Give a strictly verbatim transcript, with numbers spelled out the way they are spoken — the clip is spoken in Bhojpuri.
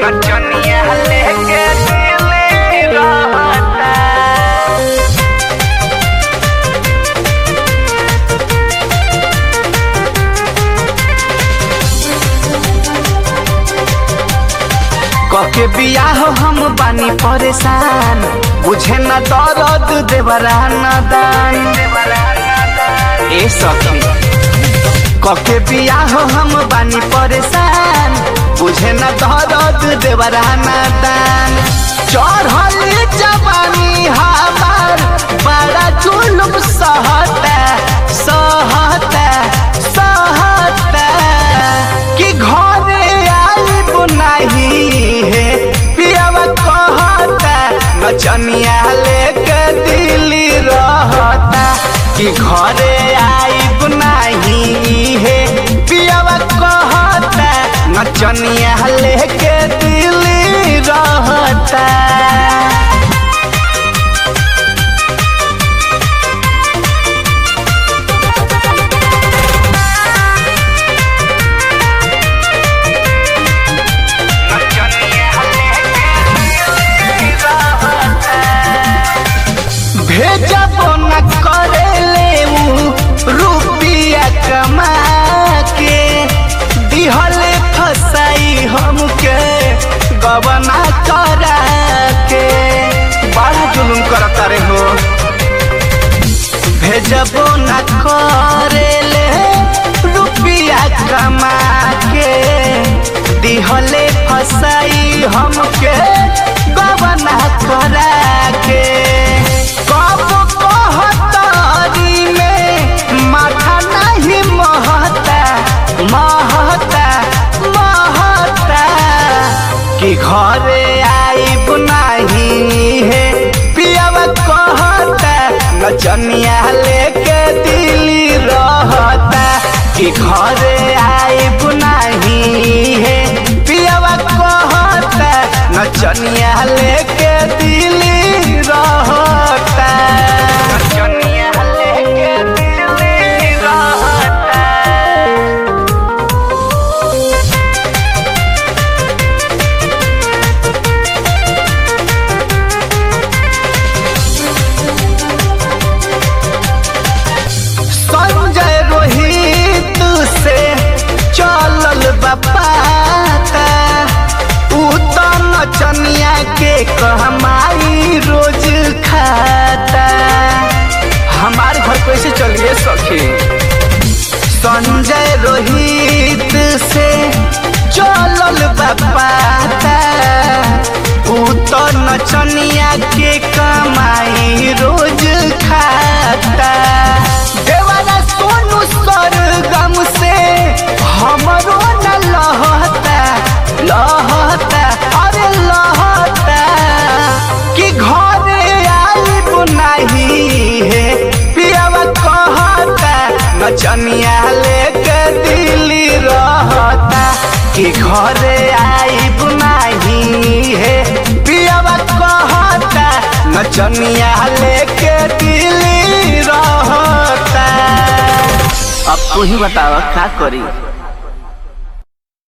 नचनिया लेके दिल्ली रहता। कके बियाह हम बानी परेशान, बुझे न दर्द देवरा न दान। ए सखी कके बियाह हम बानी परेशान, बुझे न दर्द देवरा न दान। चढ़ल जवानी हमार बड़ा जुल्म सहता सहता सहता कि घरे आइब नहीं है पियावा कहता नचनिया लेके दिल्ली रहता। कि घरे आइब नहीं है पियावा कहता नचनिया लेके दिल्ली रहता। भेजब न करे ले रुपया कमा के, दिहले फसाई हमके गबना करा के। बड़ा जुलुम करता रे हो। भेजब न करे ले रुपया कमा के, दिहले फसाई हमके गबना करा के। महता महता कि घरे आइब नहीं है पियावा कहता नचनिया लेके दिल्ली रहता। कि घरे आइब नहीं है पियावा कहता नचनिया लेके दिल्ली रहता। नचनिया लेके दिल्ली रहता। संजय रोहित से चलल बापाता, उ तो नचनिया के कहमाई रोज खाता। हमारे घर कैसे चलिए सखी। संजय रोहित से चलल बापाता, उ तो नचनिया के कमाई रोज खाता। देवाला सोनू सरगम से हमरो न लहता लहता अरे लहता कि घरे आइब नहीं है पियावा कहता नचनिया लेके दिल्ली रहता। कि घरे आइब नहीं है पियावा कहता नचनिया लेके दिल्ली रहता। अब तू ही बतावा का करी।